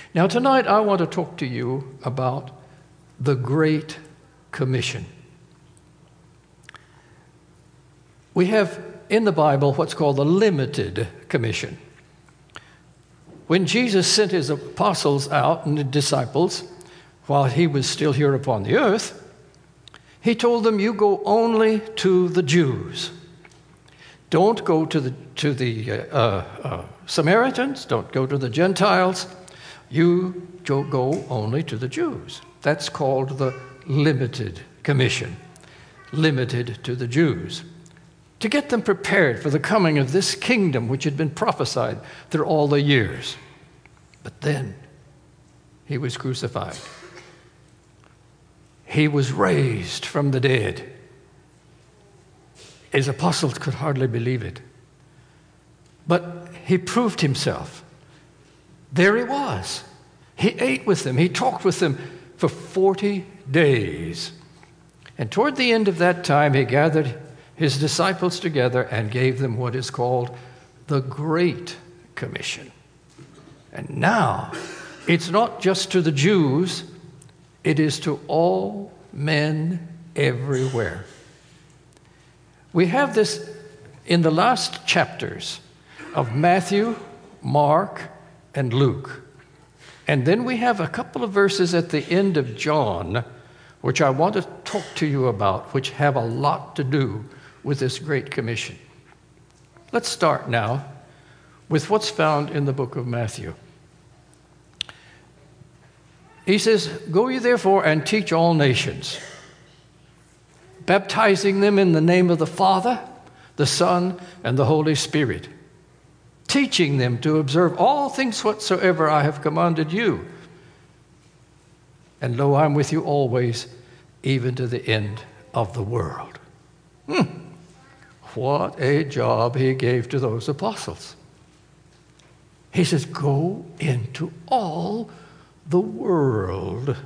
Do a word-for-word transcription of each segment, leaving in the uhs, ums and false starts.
Now, tonight I want to talk to you about the Great Commission. We have in the Bible what's called the limited commission. When Jesus sent his apostles out and the disciples while he was still here upon the earth, he told them, you go only to the Jews. Don't go to the, to the uh, uh, Samaritans. Don't go to the Gentiles. You go only to the Jews. That's called the limited commission, limited to the Jews, to get them prepared for the coming of this kingdom which had been prophesied through all the years. But then he was crucified. He was raised from the dead. His apostles could hardly believe it. But he proved himself. There he was. He ate with them. He talked with them for forty days. And toward the end of that time, he gathered his disciples together and gave them what is called the Great Commission. And now, it's not just to the Jews, it is to all men everywhere. We have this in the last chapters of Matthew, Mark, and Luke. And then we have a couple of verses at the end of John, which I want to talk to you about, which have a lot to do with this Great Commission. Let's start now with what's found in the book of Matthew. He says, go ye therefore and teach all nations, baptizing them in the name of the Father, the Son, and the Holy Spirit, teaching them to observe all things whatsoever I have commanded you. And lo, I'm with you always, even to the end of the world. Hmm. What a job he gave to those apostles. He says, go into all the world.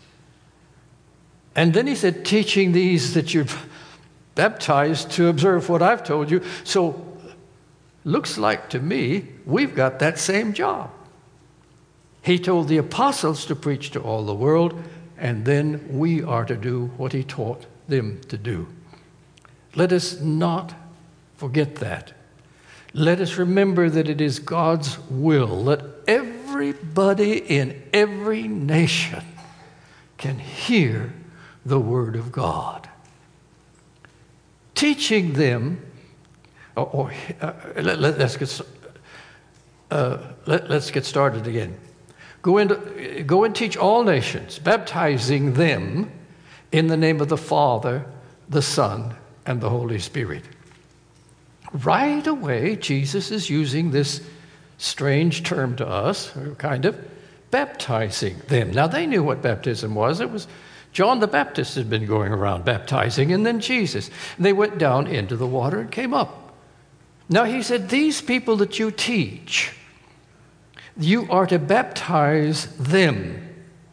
And then he said, teaching these that you've baptized to observe what I've told you. So, looks like to me, we've got that same job. He told the apostles to preach to all the world, and then we are to do what he taught them to do. Let us not forget that. Let us remember that it is God's will that everybody in every nation can hear the word of God. Teaching them, or, or uh, let, let, let's get uh, let, let's get started again. Go into go and teach all nations, baptizing them in the name of the Father, the Son, and the Holy Spirit. Right away, Jesus is using this strange term to us, kind of, baptizing them. Now, they knew what baptism was. It was John the Baptist had been going around baptizing, and then Jesus. And they went down into the water and came up. Now, he said, these people that you teach, you are to baptize them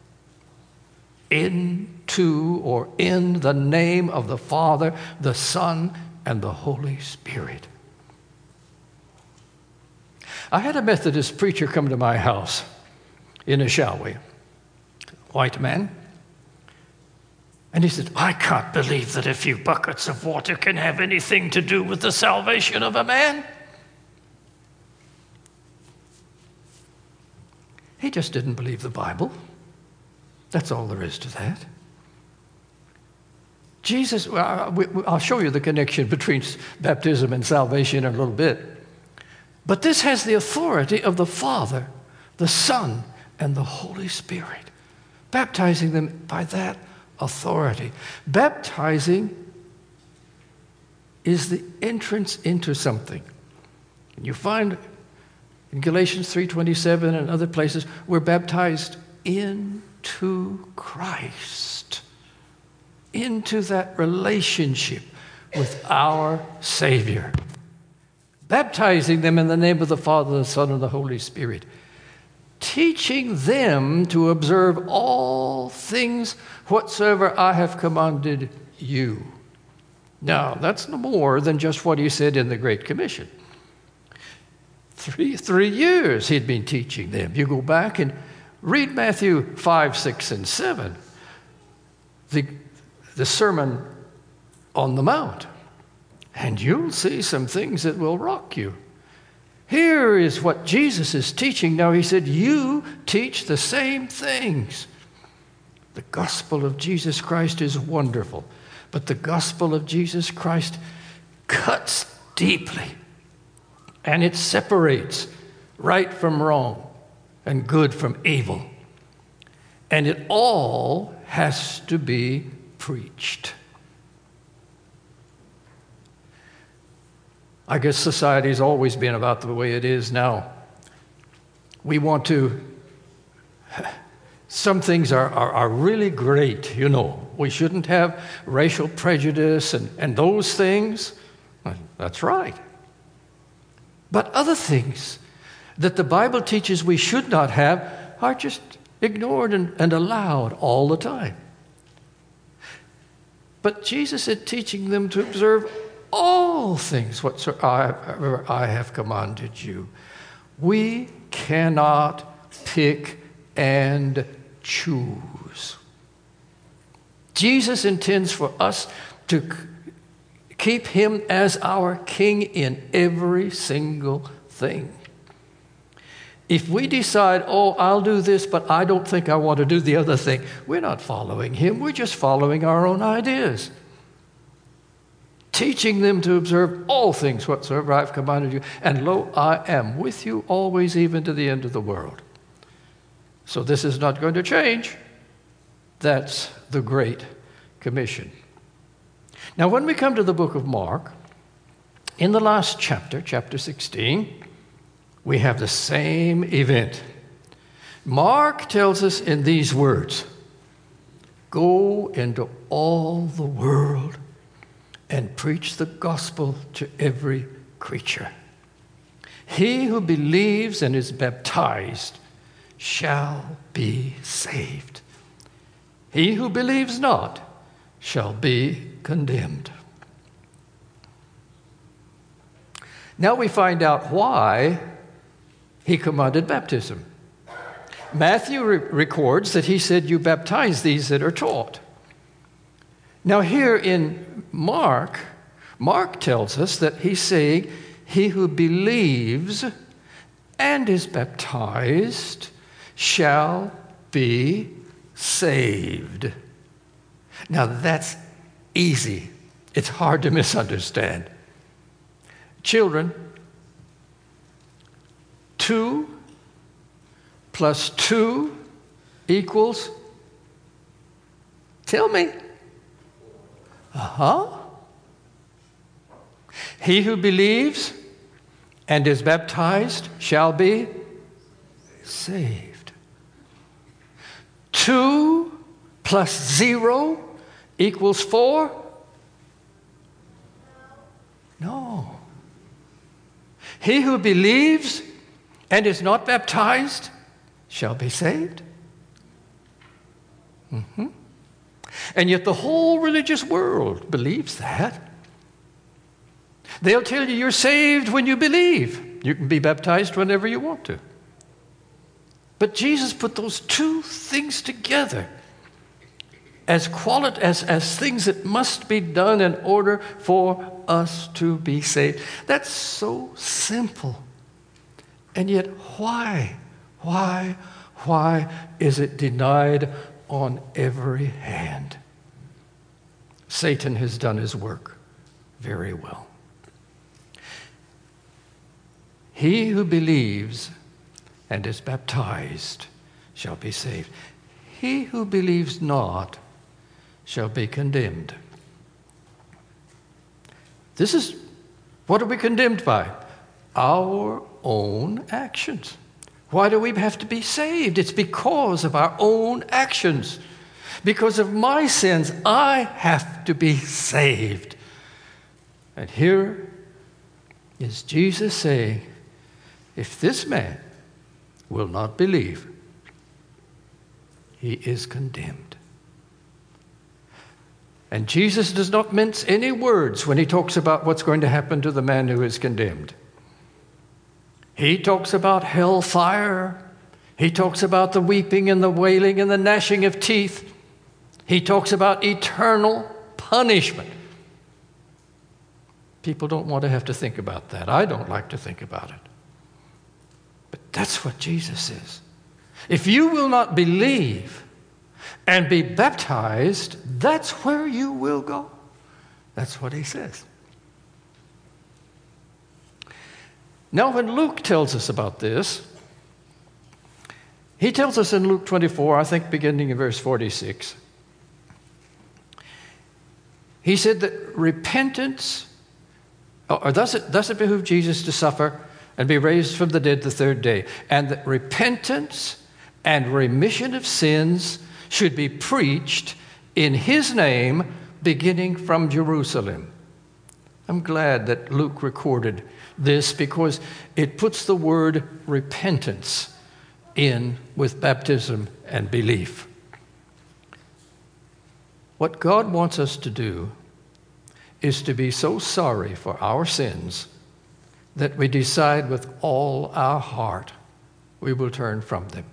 into or in the name of the Father, the Son, and the Holy Spirit. I had a Methodist preacher come to my house in Ishaway, white man. And he said, I can't believe that a few buckets of water can have anything to do with the salvation of a man. He just didn't believe the Bible. That's all there is to that. Jesus, I'll show you the connection between baptism and salvation in a little bit. But this has the authority of the Father, the Son, and the Holy Spirit. Baptizing them by that authority. Baptizing is the entrance into something. And you find in Galatians three twenty-seven and other places, we're baptized into Christ. Into that relationship with our Savior. Baptizing them in the name of the Father, the Son, and the Holy Spirit. Teaching them to observe all things whatsoever I have commanded you. Now, that's no more than just what he said in the Great Commission. Three, three years he'd been teaching them. You go back and Read Matthew five, six, and seven, the, the Sermon on the Mount, and you'll see some things that will rock you. Here is what Jesus is teaching. Now, he said, you teach the same things. The gospel of Jesus Christ is wonderful, but the gospel of Jesus Christ cuts deeply, and it separates right from wrong and good from evil. And it all has to be preached. I guess society's always been about the way it is now. We want to, some things are, are, are really great, you know. We shouldn't have racial prejudice and, and those things. That's right. But other things that the Bible teaches we should not have are just ignored and, and allowed all the time. But Jesus is teaching them to observe all things whatsoever I have commanded you. We cannot pick and choose. Jesus intends for us to keep him as our king in every single thing. If we decide, oh, I'll do this, but I don't think I want to do the other thing, we're not following him. We're just following our own ideas. Teaching them to observe all things whatsoever I've commanded you. And lo, I am with you always, even to the end of the world. So this is not going to change. That's the Great Commission. Now, when we come to the book of Mark, in the last chapter, chapter sixteen, we have the same event. Mark tells us in these words, go into all the world and preach the gospel to every creature. He who believes and is baptized shall be saved. He who believes not shall be condemned. Now we find out why he commanded baptism. Matthew re- records that he said, you baptize these that are taught. Now here in Mark, Mark tells us that he's saying, he who believes and is baptized shall be saved. Now that's easy. It's hard to misunderstand. Children, two plus two equals, tell me. Uh-huh. He who believes and is baptized shall be saved. Two plus zero equals four? No. He who believes and is not baptized shall be saved. Mm-hmm. And yet the whole religious world believes that. They'll tell you you're saved when you believe. You can be baptized whenever you want to. But Jesus put those two things together as quali- as, as things that must be done in order for us to be saved. That's so simple. And yet why? Why? Why is it denied on every hand? Satan has done his work very well. He who believes and is baptized shall be saved. He who believes not shall be condemned. This is, what are we condemned by? Our own actions. Why do we have to be saved? It's because of our own actions. Because of my sins, I have to be saved. And here is Jesus saying, if this man will not believe, he is condemned. And Jesus does not mince any words when he talks about what's going to happen to the man who is condemned. He talks about hellfire. He talks about the weeping and the wailing and the gnashing of teeth. He talks about eternal punishment. People don't want to have to think about that. I don't like to think about it. But that's what Jesus says. If you will not believe and be baptized, that's where you will go. That's what he says. Now, when Luke tells us about this, he tells us in Luke twenty-four, I think beginning in verse forty-six, he said that repentance, or thus it, thus it behooved Jesus to suffer and be raised from the dead the third day, and that repentance and remission of sins should be preached in his name, beginning from Jerusalem. I'm glad that Luke recorded this because it puts the word repentance in with baptism and belief. What God wants us to do is to be so sorry for our sins that we decide with all our heart we will turn from them.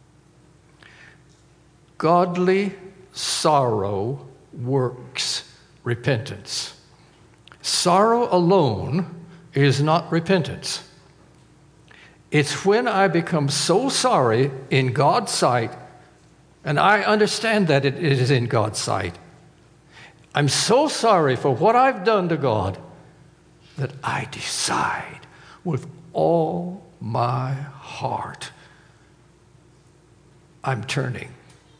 Godly sorrow works repentance. Sorrow alone is not repentance. It's when I become so sorry in God's sight, and I understand that it is in God's sight. I'm so sorry for what I've done to God that I decide with all my heart, I'm turning.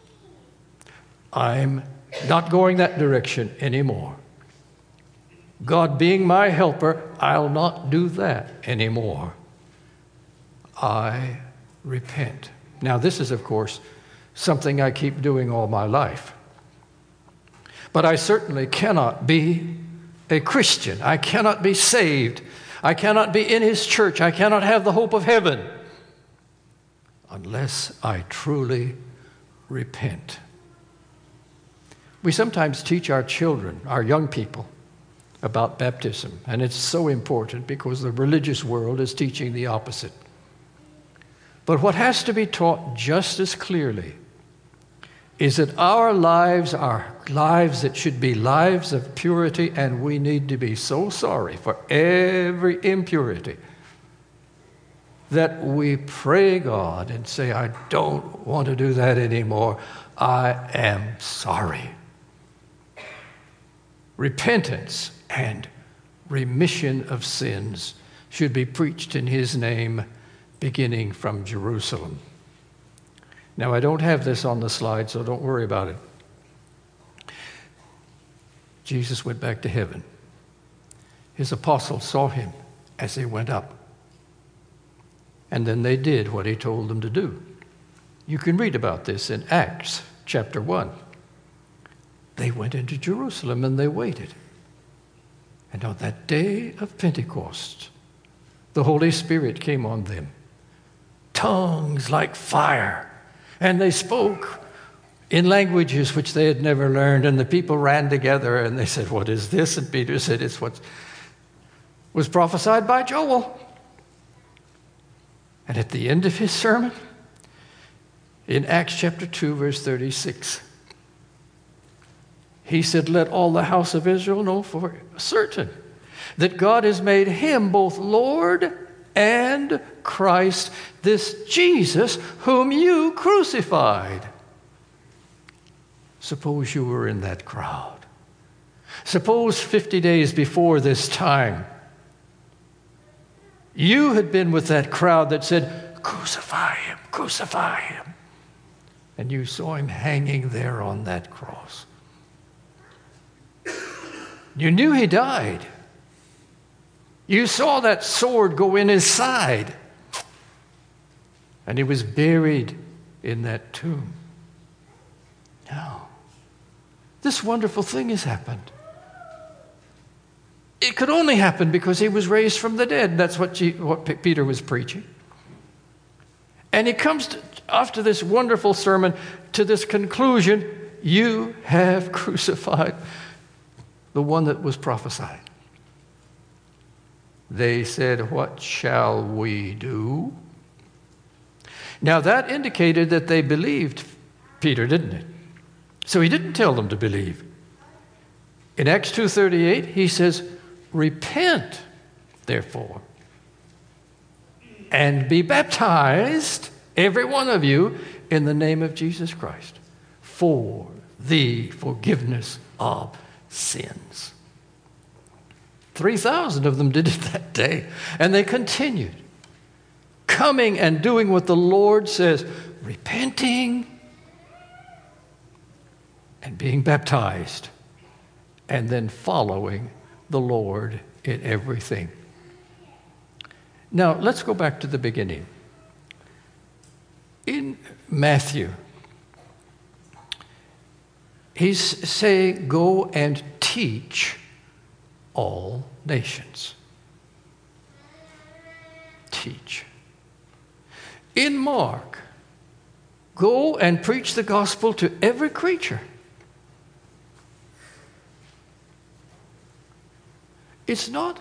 I'm not going that direction anymore. God being my helper, I'll not do that anymore. I repent. Now, this is, of course, something I keep doing all my life. But I certainly cannot be a Christian. I cannot be saved. I cannot be in his church. I cannot have the hope of heaven unless I truly repent. We sometimes teach our children, our young people, about baptism, and it's so important because the religious world is teaching the opposite. But what has to be taught just as clearly is that our lives are lives that should be lives of purity, and we need to be so sorry for every impurity that we pray God and say, I don't want to do that anymore. I am sorry. Repentance and remission of sins should be preached in his name, beginning from Jerusalem. Now, I don't have this on the slide, so don't worry about it. Jesus went back to heaven. His apostles saw him as he went up. And then they did what he told them to do. You can read about this in Acts chapter one. They went into Jerusalem and they waited. And on that day of Pentecost, the Holy Spirit came on them. Tongues like fire. And they spoke in languages which they had never learned. And the people ran together and they said, what is this? And Peter said, it's what was prophesied by Joel. And at the end of his sermon, in Acts chapter two, verse thirty-six, he said, let all the house of Israel know for certain that God has made him both Lord and Christ, this Jesus whom you crucified. Suppose you were in that crowd. Suppose fifty days before this time, you had been with that crowd that said, crucify him, crucify him. And you saw him hanging there on that cross. You knew he died. You saw that sword go in his side. And he was buried in that tomb. Now, this wonderful thing has happened. It could only happen because he was raised from the dead. That's what, G- what P- Peter was preaching. And he comes to, after this wonderful sermon to this conclusion, you have crucified the one that was prophesied. They said, what shall we do? Now that indicated that they believed Peter, didn't it? So he didn't tell them to believe. In Acts two thirty-eight, he says, repent, therefore, and be baptized, every one of you, in the name of Jesus Christ, for the forgiveness of sins. three thousand of them did it that day, and they continued, coming and doing what the Lord says, repenting and being baptized, and then following the Lord in everything. Now, let's go back to the beginning. In Matthew, he's saying, go and teach all nations. Teach. In Mark, go and preach the gospel to every creature. It's not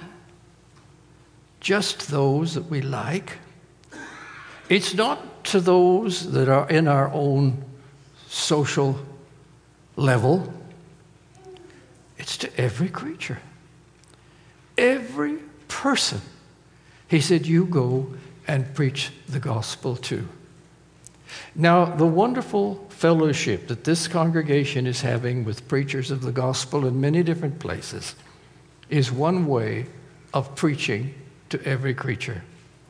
just those that we like. It's not to those that are in our own social level. It's to every creature. Every person. He said, you go and preach the gospel to. Now, the wonderful fellowship that this congregation is having with preachers of the gospel in many different places is one way of preaching to every creature.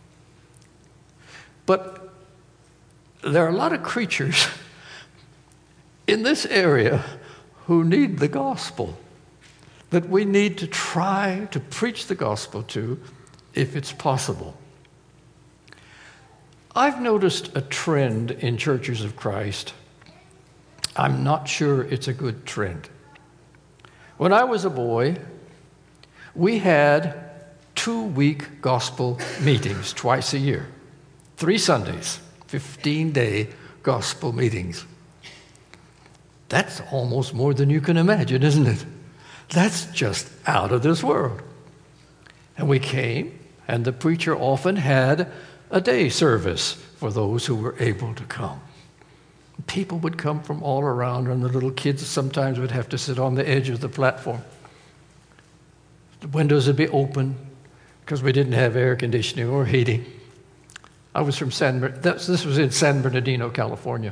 But there are a lot of creatures in this area who need the gospel, that we need to try to preach the gospel to if it's possible. I've noticed a trend in churches of Christ. I'm not sure it's a good trend. When I was a boy, we had two-week gospel meetings twice a year. Three Sundays, fifteen-day gospel meetings. That's almost more than you can imagine, isn't it? That's just out of this world. And we came, and the preacher often had a day service for those who were able to come. People would come from all around, and the little kids sometimes would have to sit on the edge of the platform. The windows would be open because we didn't have air conditioning or heating. I was from San, this was in San Bernardino, California.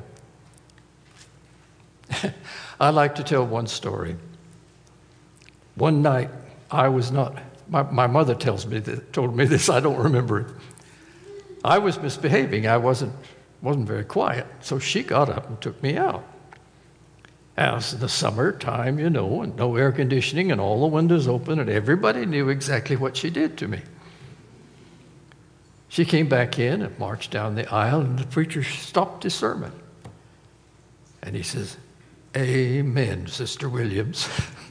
I like to tell one story. One night, I was not, my, my mother tells me that, told me this, I don't remember it. I was misbehaving. I wasn't, wasn't very quiet. So she got up and took me out. As the summertime, you know, and no air conditioning and all the windows open, and everybody knew exactly what she did to me. She came back in and marched down the aisle, and the preacher stopped his sermon. And he says, "Amen, Sister Williams."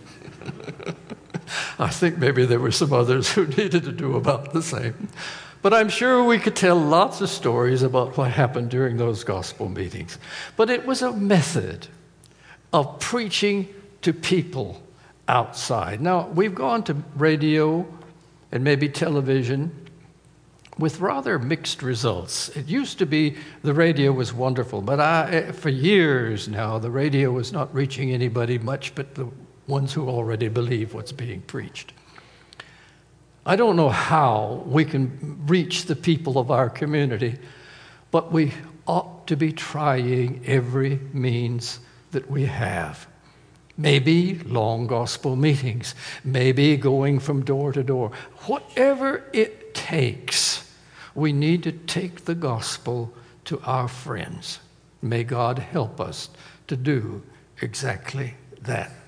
I think maybe there were some others who needed to do about the same. But I'm sure we could tell lots of stories about what happened during those gospel meetings. But it was a method of preaching to people outside. Now, we've gone to radio and maybe television with rather mixed results. It used to be the radio was wonderful, but I, for years now, the radio was not reaching anybody much but the ones who already believe what's being preached. I don't know how we can reach the people of our community, but we ought to be trying every means that we have. Maybe long gospel meetings, maybe going from door to door. Whatever it takes, we need to take the gospel to our friends. May God help us to do exactly that.